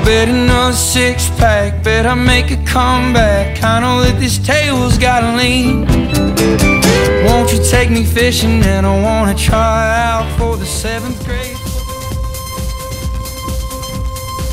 Bet another six-pack, bet I make a comeback. I know that this table's gotta lean. Won't you take me fishing, and I wanna try out for the 7th grade.